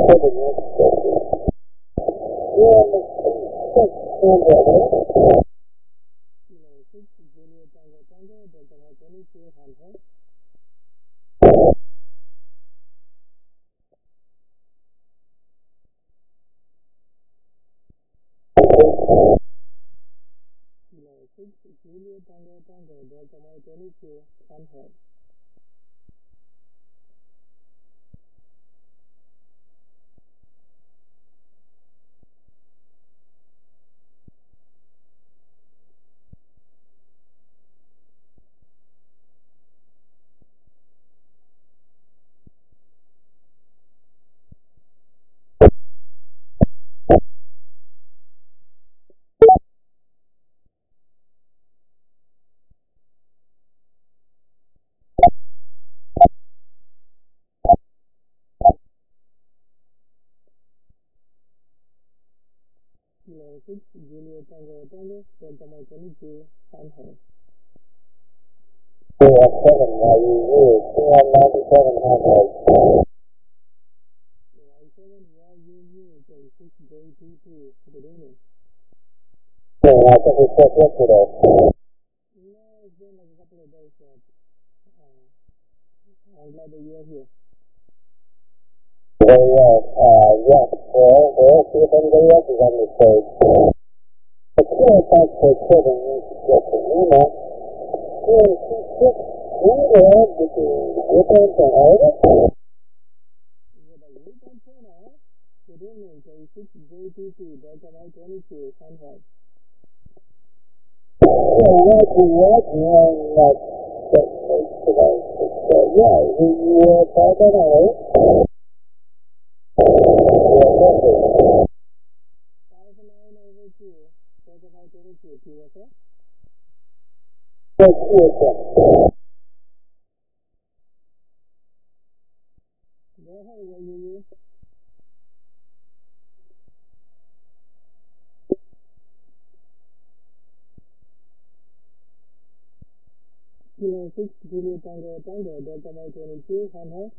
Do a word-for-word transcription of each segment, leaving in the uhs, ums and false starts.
Julia Tango Tango Delta Mike twenty-two, Contact. Kilo six, Julia Tango Tango, Delta Mike twenty-two, Contact. Two one seven, Y U U, two one ninety-seven, Contact. two one seven, Y U U, J six J two two, good evening. Yeah, I think we checked yesterday. No, it's been like a couple of days, but uh, I'm glad that you're here. Very well. Uh, yes, well, we'll see if anybody else is on this page. It's really thanks for children you suggested, you know. Yeah, six, one girl, this is different from older. With a group antenna, good evening, J six J two two, Delta Mike twenty-two, Contact. Yeah, what you what you want, like, yeah, you, you uh, called that out. five nine over two, Delta Mike twenty-two, P S A. Yes, yes, yes. Go ahead, Y U U. Kilo six, Julia Tango Tango, Delta Mike twenty-two, Contact.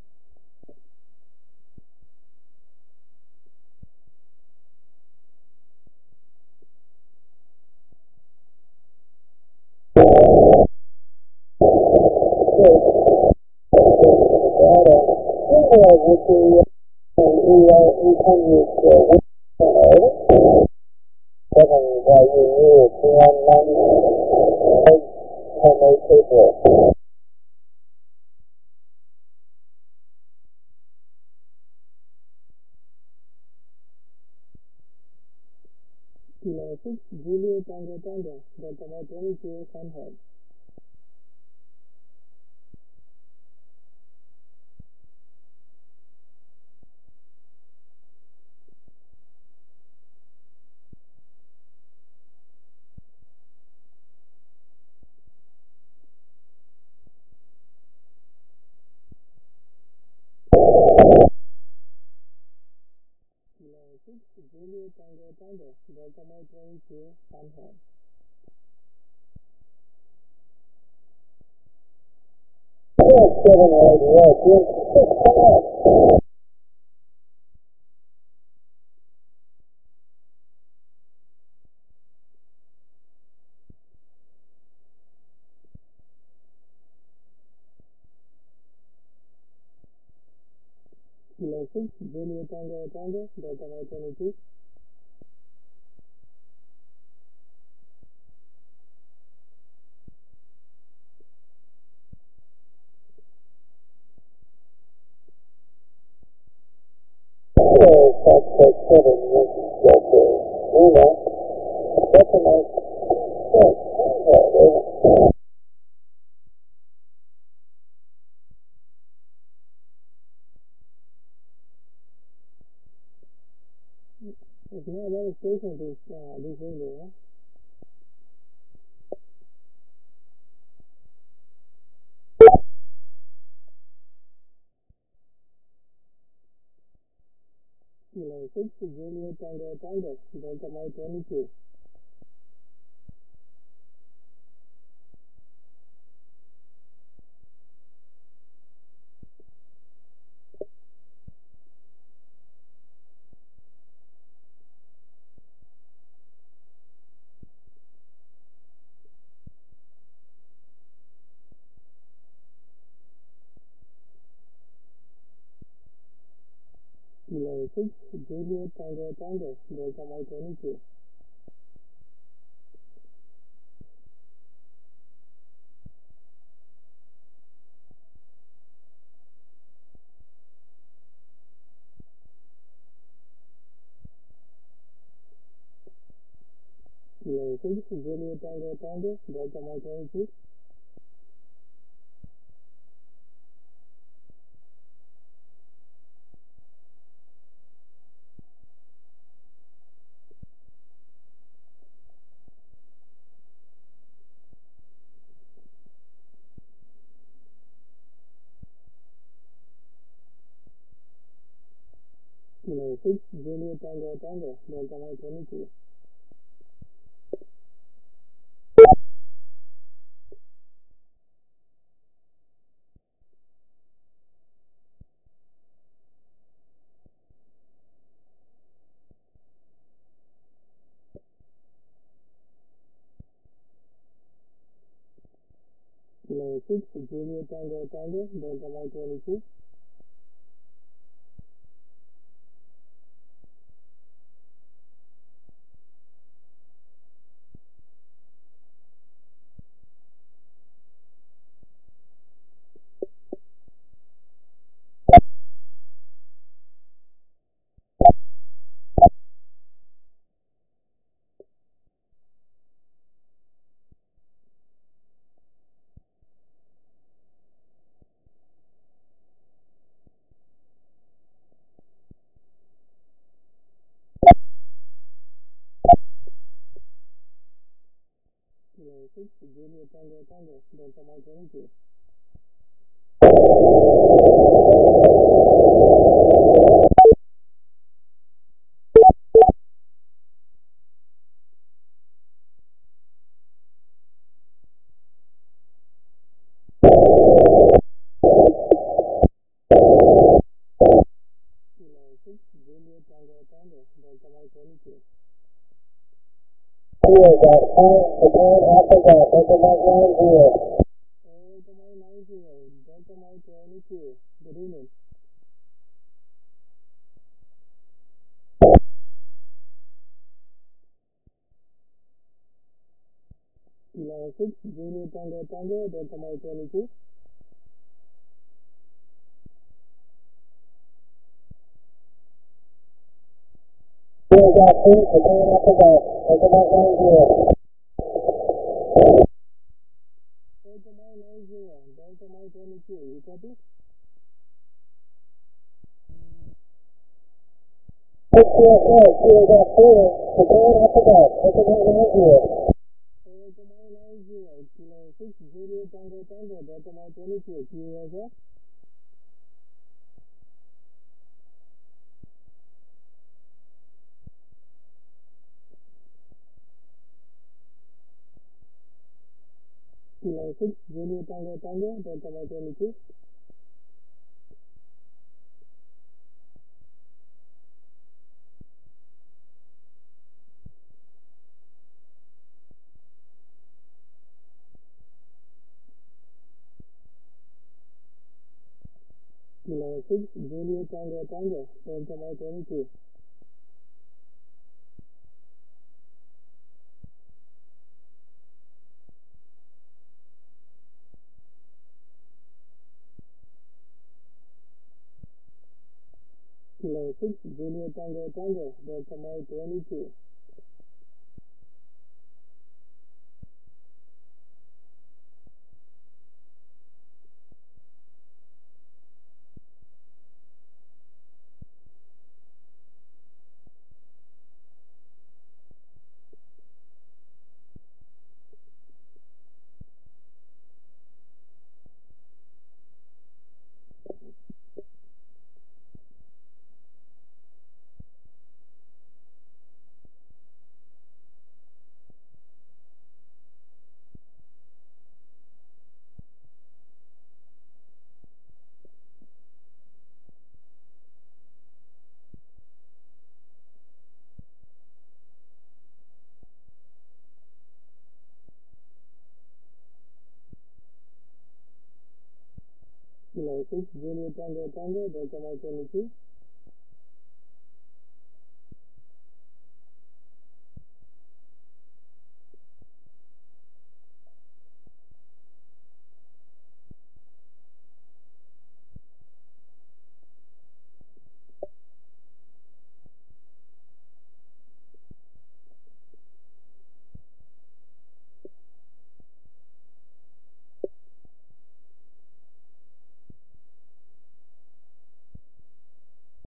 Kilo six, Julia Tango Tango, Delta Mike twenty-two, Contact. Kilo six, Julia Tango Tango, Delta Mike twenty-two, Contact. Seven, eight, yes, yes, Kilo six, Julia Tango Tango, Delta Mike twenty-two. There's not a lot of station this, uh, this window, huh? Kilo six, Julia Tango Tango, Delta Mike twenty-two. Kilo six, Juliet Tango Tango, Delta Mike twenty-two. Kilo six, Juliet Tango Tango, Delta Mike twenty-two. Kilo six, Juliet Tango Tango, Delta Mike twenty-two. Kilo six, Juliet Tango Tango, Delta Mike twenty-two. Kilo six, Juliet Tango Tango, Delta Mike twenty-two. Kilo six, Juliet Tango Tango, Delta Mike twenty-two. Here, got five, Japan, Alpha, got Delta Mike nine zero. Delta Mike nine zero, Delta Mike twenty-two. Good evening. Kilo six, Juliet Tango Tango, Delta Mike twenty-two. Here, got three, Japan, Alpha, got Delta Mike nine zero. Delta Mike nine zero, Delta Mike twenty-two. You copy? Six, here, here, here, got four, Japan, Alpha, got Delta Mike nine zero. Delta Mike nine zero, Kilo six, Juliet Tango Tango, Delta Mike twenty-two. Q S F. Kilo six, Juliet Tango Tango, Delta Mike twenty-two. Kilo six, Juliet Tango Tango, Delta Mike twenty-two. Kilo six, Juliet Tango Tango, Delta Mike twenty-two. Kilo six, Juliet Tango Tango, Delta Mike twenty-two.